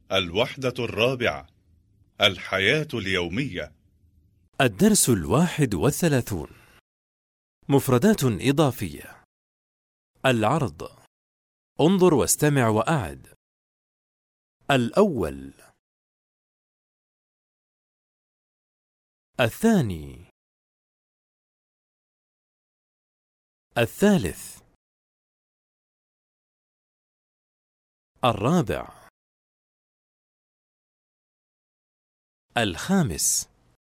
الوحدة الرابعة: الحياة اليومية. الدرس 31. مفردات إضافية. العرض: انظر واستمع وأعد. الأول، الثاني، الثالث، الرابع، الخامس،